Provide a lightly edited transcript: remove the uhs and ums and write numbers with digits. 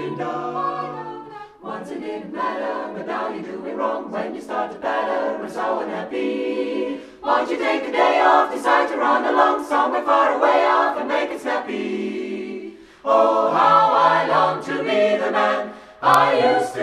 you've done. Once it didn't matter, but now you're doing wrong when you start to patter and so unhappy. Won't you take a day off, decide to run along somewhere far away off and make it snappy? Oh, how I long to be the man I used to